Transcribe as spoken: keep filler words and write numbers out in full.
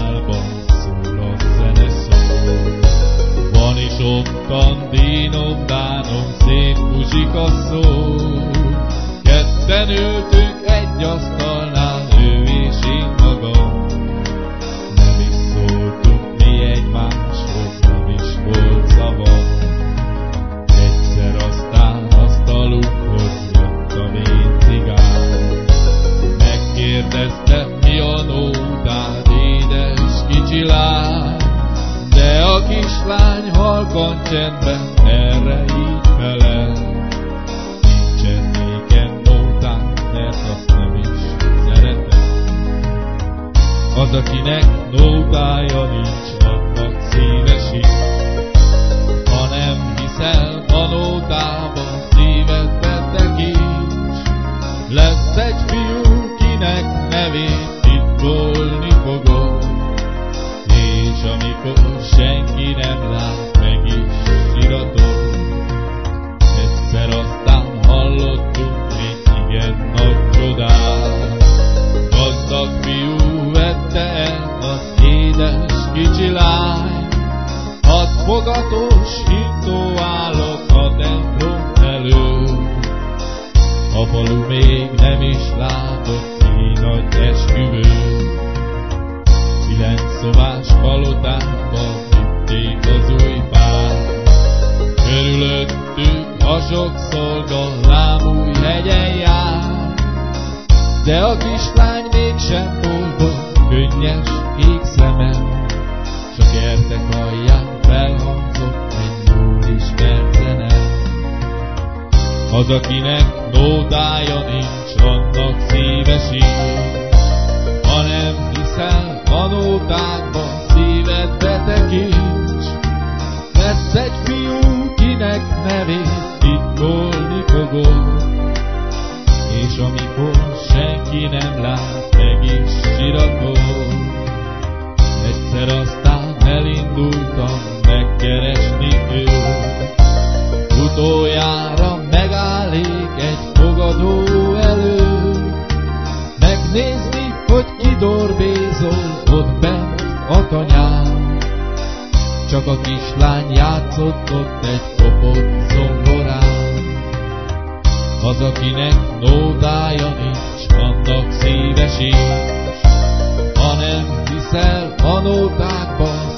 szálban szól a zene szó. Van is ottan dínom, bánom, szép muzsika szó. Ketten ültünk egy asztalnál, ő és én magam. Nem is szóltunk mi egymáshoz, nem is volt szavam. Egyszer aztán asztalunkhoz jött a vén cigány. Megkérdezte, mi a nótád, édes kicsi lány. De a kislány halkan csendben erre így felel: nincsen nékem nótám, mert azt nem is szeretem. Az, akinek nótája nincs, annak szíve sincs. Ha nem hiszel a nótába, szívedbe tekints. Lesz egy fiú, kinek nevét titkolni fogod, és amikor senki nem lát, meg is iratod. Egyszer aztán hallottunk egy igen nagy csodát. Gazdag fiú vette el az édes kicsi lány. Hat fogatos hintó állok a templom előtt. A falu még nem is látott így nagy esküvőt. Kilenc szobás palotába vitték az új pár. Körülöttük a sok szolga lábúj hegyen jár. De a kislány mégsem boldog, könnyes kék szemem. Csak értek alján felhangzott egy jól ismert zene. Az, akinek nótája nincs, annak szíve sincs. Ha nem hiszel a nótákba, szívedbe tekints. Lesz egy fiú, kinek nevét titkolni fogod, és amikor senki nem lát, meg is siratod. Egyszer aztán elindultam megkeresni őt. Utoljára megállék egy fogadó előtt, megnézni, hogy kidorbézol ott bent a tanyán. Csak a kislány játszott ott egy kopott zongorán. Az, akinek nótája nincs, annak szíve sincs. Ha nem hiszel a nótákban,